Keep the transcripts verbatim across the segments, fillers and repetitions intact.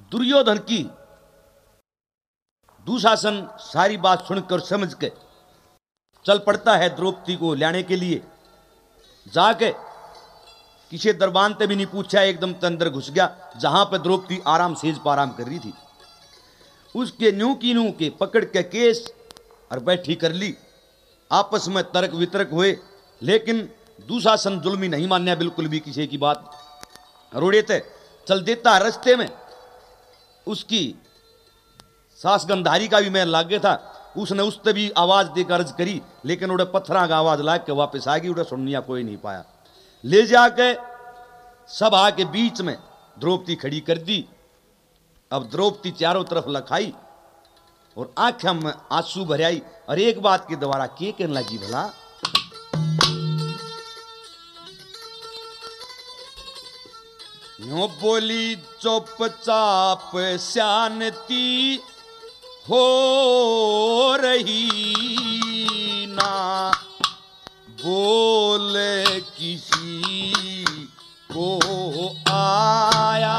दुर्योधन की दुशासन सारी बात सुनकर समझ के चल पड़ता है द्रौपदी को लाने के लिए। जाके किसी दरबान ते भी नहीं पूछा, एकदम अंदर घुस गया जहां पर द्रौपदी आराम सेज पर आराम कर रही थी। उसके न्यू की नू के पकड़ के केस और बैठी कर ली। आपस में तर्क वितर्क हुए, लेकिन दुशासन जुल्मी नहीं मान्या बिल्कुल भी किसी की बात। रोड़े थे चल देता रास्ते में उसकी सास गंधारी का भी मैं लागे था। उसने उससे भी आवाज देकर अर्ज करी, लेकिन उड़े पत्थरा का आवाज लाग के वापस आ गई। उड़े सुनिया कोई नहीं पाया। ले जाके सभा के बीच में द्रौपदी खड़ी कर दी। अब द्रौपदी चारों तरफ लखाई और आंखें में आंसू भराई और एक बात की दोबारा के कहने लगी, भला यूं बोली चुपचाप शांति हो रही ना बोल किसी को आया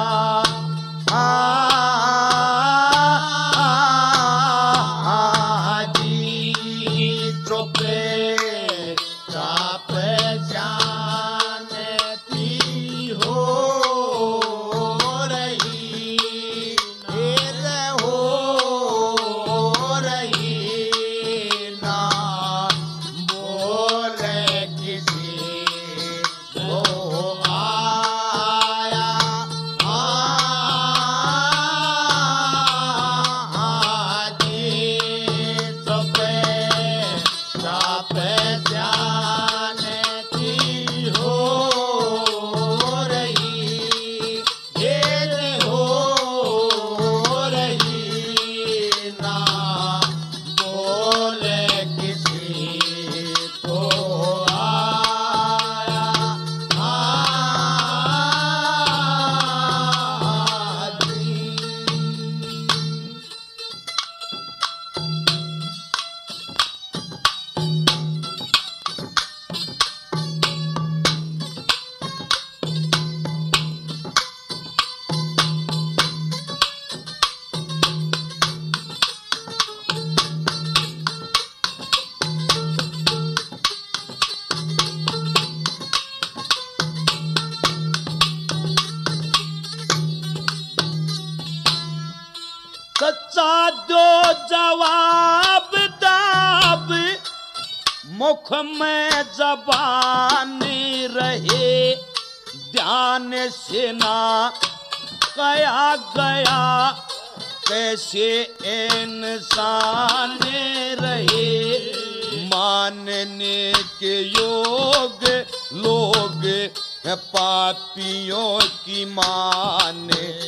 सच्चा दो जवाब दाब मुख में जबान रहे, ध्यान से ना कया गया कैसे इंसान रहे। मानने के योग लोग पापियों की मान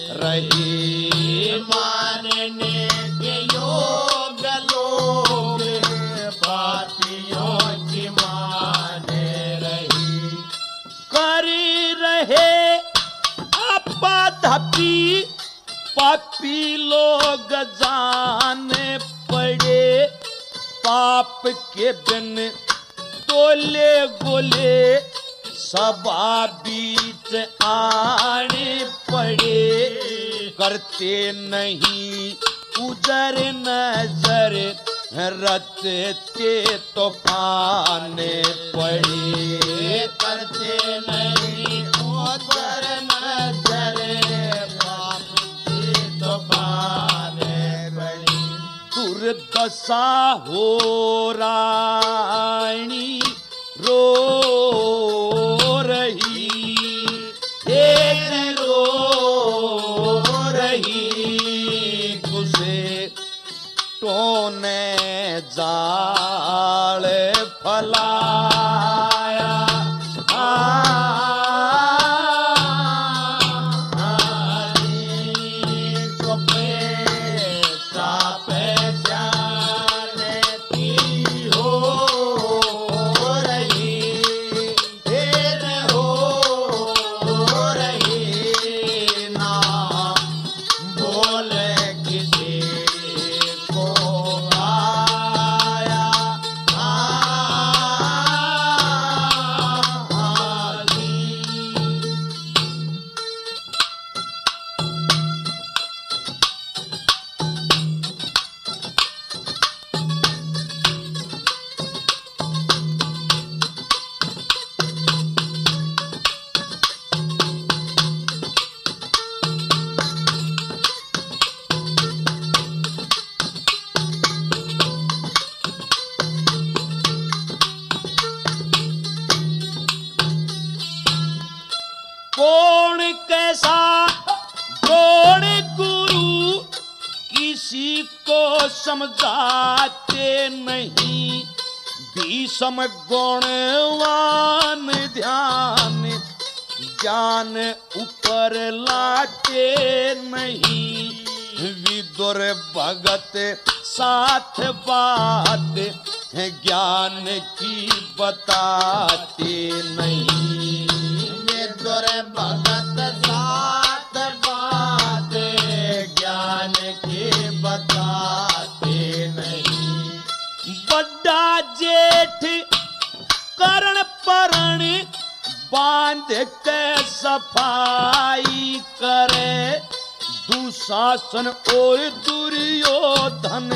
रहे। मानने के योग लोग पापियों की मान रहे। कर रहे आपाधापी पापी लोग जान पड़े, पाप के बिन तोले गोले सभा बीच आने पड़े। करते नहीं उजर नजर रचते तो पाने पड़े। करते नहीं उजर नजर तो पाने पड़े। दुर्दशा हो रानी रो रही, एक रो रही तुझे टोने जाल फलाया। को आया समझाते नहीं, भीषम गुणवान ध्यान, ज्ञान ऊपर लाते नहीं, विदुर भगत साथ बात है ज्ञान की बताते नहीं। विदुर भगत साथ बात ज्ञान की बताते नहीं। बड़ा जेठ करण परण बांध के सफाई करे, दुशासन और दुर्योधन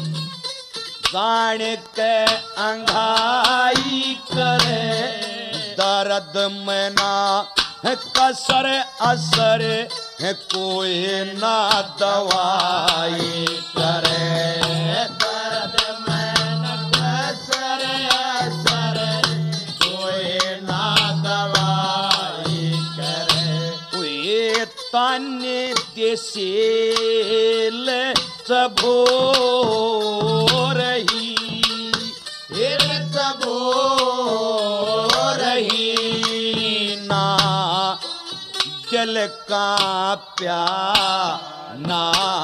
जान के अंघाई करे, दर्द में ना कसर असर कोई ना दवाई करे, दर्द में न कसर असर कोई ना दवाई करे। ये ताने देसेल सबो रही, फिर सबो रही ना जल का प्या ना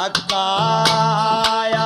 काया,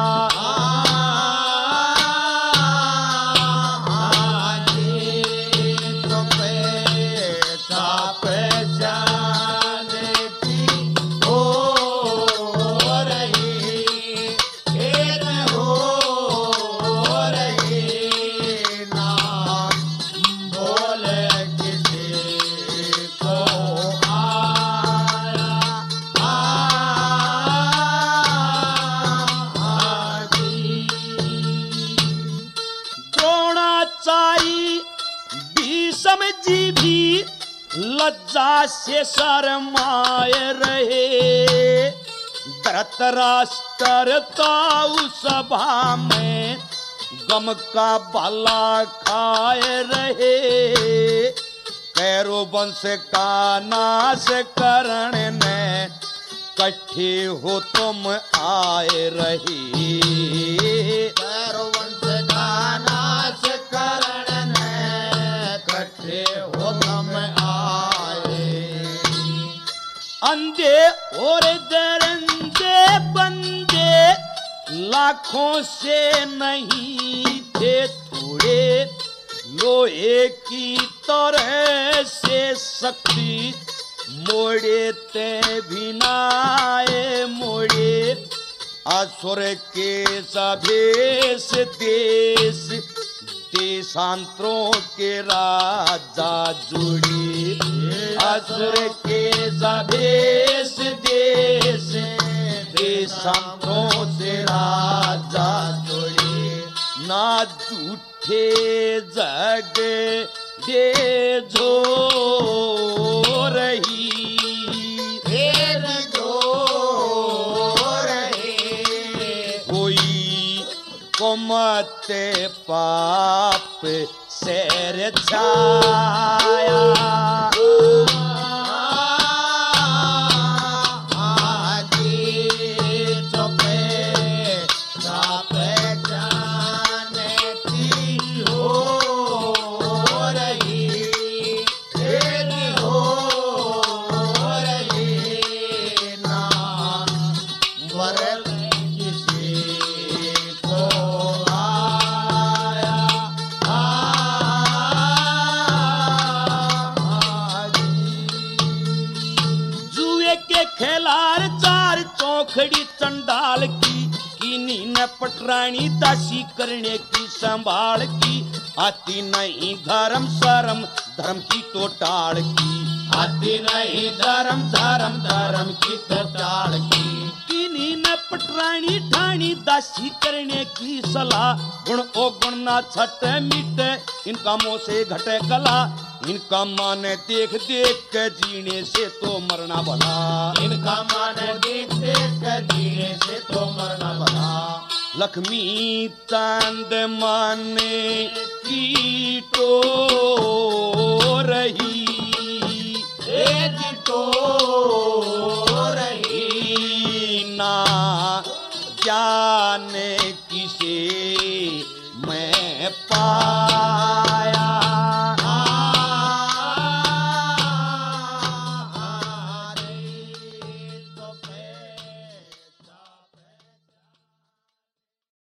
जी भी लज्जा से शर्माए रहे, धृतराष्ट्र ताऊ सभा में गम का भला खाए रहे, कैरो वंश का नाश करने में कट्ठे हो तुम आए रहे, कैरो वंश का नाश करने हो तुम आए। अंधे और दरंदे बंदे लाखों से नहीं थे थोड़े, लोहे की तरह से शक्ति मोड़े ते भिनाए मोड़े, असुर के सभेश देश देशांतरों के राजा जुड़ी, असुर के सभेश देश देशांतरों से राजा जुड़ी, ना झूठे जग दे जो रही, फिर जो रही कोई कुमत पाप शेर छाया, खेलार चार चौखड़ी चंडाल की, किन्हीं ने पटरानी दासी करने की संभाल की, आती नहीं धर्म शर्म धर्म की तो टाल की, आती नहीं धर्म धर्म धर्म की तो टाल की, किन्हीं ने पटरानी ठानी दासी करने की सलाह, गुण ओ गुण ना छट मिटे इनका मुंह से घटे गला, इनका माने देख देख के जीने से तो मरना भला, इनका माने देख देख के जीने से तो मरना भला। लक्ष्मी चांद माने की तो रही, तो रही ना क्या पार।